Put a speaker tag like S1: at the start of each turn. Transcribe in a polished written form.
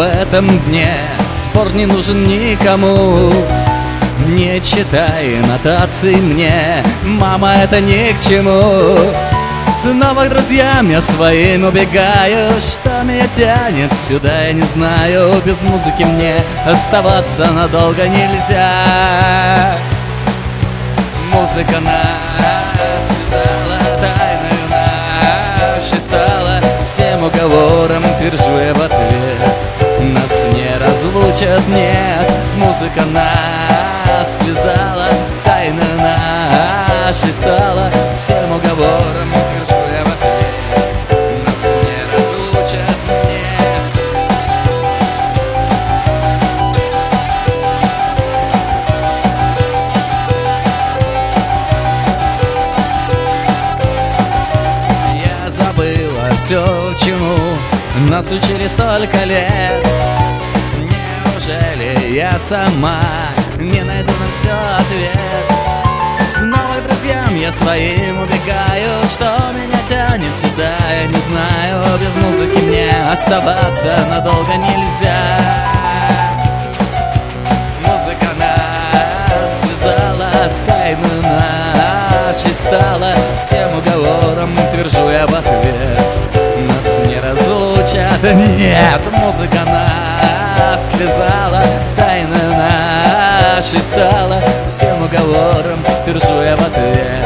S1: этом дне. Спор не нужен никому, не читай нотаций мне, мама, это ни к чему. Снова к друзьям я своим убегаю, что меня тянет сюда, я не знаю. Без музыки мне оставаться надолго нельзя. Музыка нас связала, тайною нашей стала. Всем уговором твержу я в ответ: нас не разлучат, нет. Музыка нас связала, тайною нашей стала. Всем уговором твержу я в ответ: нас не разлучат, нет. Я забыла все, чему нас учили столько лет. Неужели я сама не найду на все ответ? Снова к друзьям я своим убегаю, что меня тянет сюда, я не знаю. Без музыки мне оставаться надолго нельзя. Музыка нас связала, тайну нашей стала. Всем уговором твержу я в ответ: нас не разлучат, нет. Музыка нас связала, тайна нашей стала. Всем уговором твержу я в ответ: